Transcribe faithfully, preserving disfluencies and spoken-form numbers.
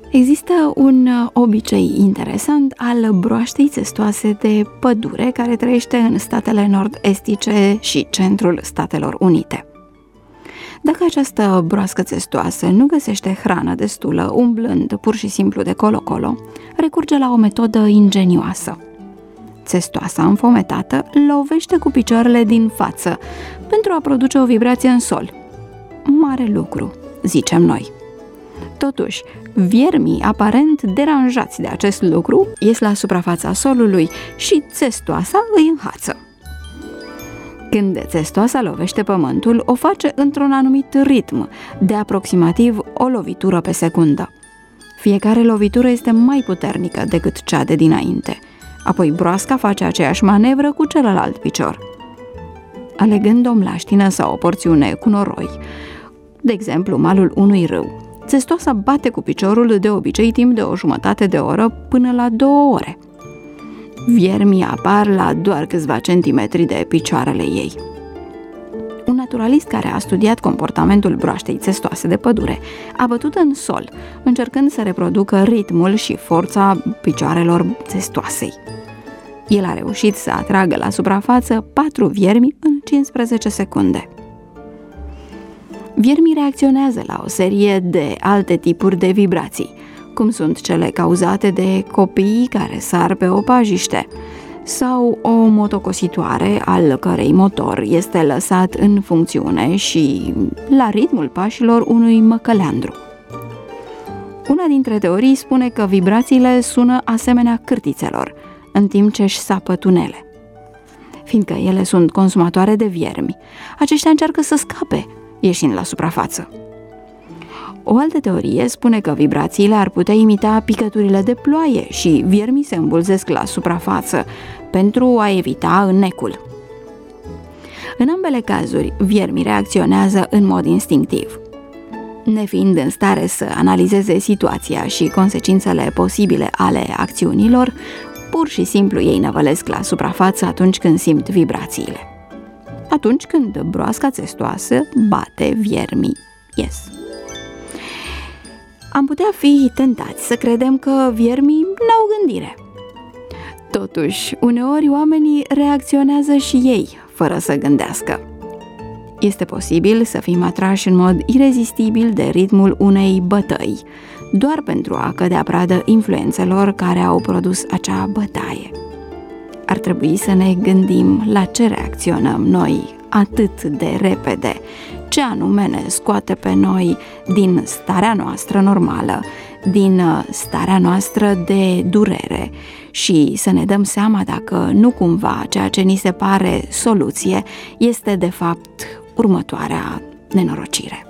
Există un obicei interesant al broaștei țestoase de pădure care trăiește în statele nord-estice și centrul Statelor Unite. Dacă această broască țestoasă nu găsește hrană destulă, umblând pur și simplu de colo-colo, recurge la o metodă ingenioasă. Țestoasa înfometată lovește cu picioarele din față pentru a produce o vibrație în sol. Mare lucru, zicem noi. Totuși, viermii aparent deranjați de acest lucru ies la suprafața solului și țestoasa îi înhață. Când țestoasa lovește pământul, o face într-un anumit ritm, de aproximativ o lovitură pe secundă. Fiecare lovitură este mai puternică decât cea de dinainte. Apoi broasca face aceeași manevră cu celălalt picior. Alegând o mlaștină sau o porțiune cu noroi, de exemplu malul unui râu, țestoasa bate cu piciorul de obicei timp de o jumătate de oră până la două ore. Viermii apar la doar câțiva centimetri de picioarele ei. Un naturalist care a studiat comportamentul broaștei țestoase de pădure a bătut în sol, încercând să reproducă ritmul și forța picioarelor țestoasei. El a reușit să atragă la suprafață patru viermi în cincisprezece secunde. Viermii reacționează la o serie de alte tipuri de vibrații, cum sunt cele cauzate de copiii care sar pe o pajiște, sau o motocositoare al cărei motor este lăsat în funcțiune și la ritmul pașilor unui măcăleandru. Una dintre teorii spune că vibrațiile sună asemenea cârtițelor, în timp ce își sapă tunele. Fiindcă ele sunt consumatoare de viermi, aceștia încearcă să scape, ieșind la suprafață. O altă teorie spune că vibrațiile ar putea imita picăturile de ploaie și viermii se îmbulzesc la suprafață pentru a evita înnecul. În ambele cazuri, viermii reacționează în mod instinctiv. Nefiind în stare să analizeze situația și consecințele posibile ale acțiunilor, pur și simplu ei năvălesc la suprafață atunci când simt vibrațiile. Atunci când broasca țestoasă bate, viermii ies. Am putea fi tentați să credem că viermii n-au gândire. Totuși, uneori oamenii reacționează și ei, fără să gândească. Este posibil să fim atrași în mod irezistibil de ritmul unei bătăi, doar pentru a cădea pradă influențelor care au produs acea bătaie. Ar trebui să ne gândim la ce reacționăm noi atât de repede, ce anume ne scoate pe noi din starea noastră normală, din starea noastră de durere și să ne dăm seama dacă nu cumva ceea ce ni se pare soluție este de fapt următoarea nenorocire.